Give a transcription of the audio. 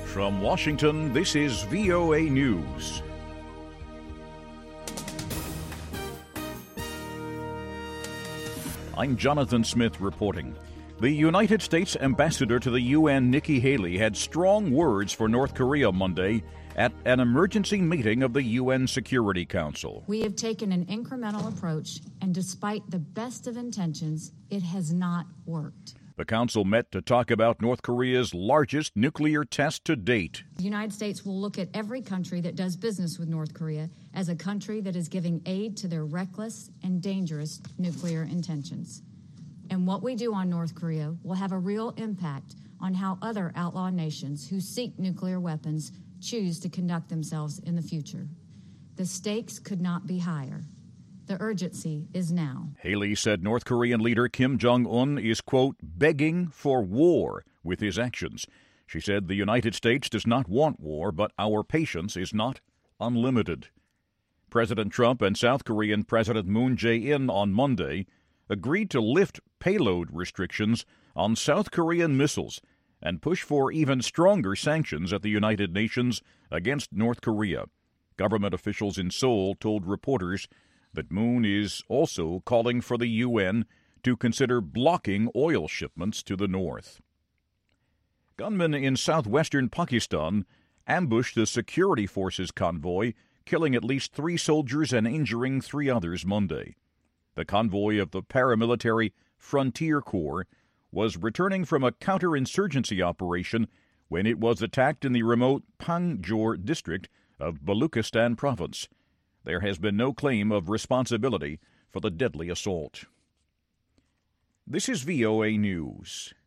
From Washington, this is VOA News. I'm Jonathan Smith reporting. The United States ambassador to the UN, Nikki Haley, had strong words for North Korea Monday at an emergency meeting of the UN Security Council. We have taken an incremental approach, and despite the best of intentions, it has not worked. The council met to talk about North Korea's largest nuclear test to date. The United States will look at every country that does business with North Korea as a country that is giving aid to their reckless and dangerous nuclear intentions. And what we do on North Korea will have a real impact on how other outlaw nations who seek nuclear weapons choose to conduct themselves in the future. The stakes could not be higher. The urgency is now. Haley said North Korean leader Kim Jong-un is, quote, begging for war with his actions. She said the United States does not want war, but our patience is not unlimited. President Trump and South Korean President Moon Jae-in on Monday agreed to lift payload restrictions on South Korean missiles and push for even stronger sanctions at the United Nations against North Korea. Government officials in Seoul told reporters that Moon is also calling for the UN to consider blocking oil shipments to the north. Gunmen in southwestern Pakistan ambushed the security forces convoy, killing at least 3 soldiers and injuring 3 others Monday. The convoy of the paramilitary Frontier Corps was returning from a counterinsurgency operation when it was attacked in the remote Panjshir district of Baluchistan province. There has been no claim of responsibility for the deadly assault. This is VOA News.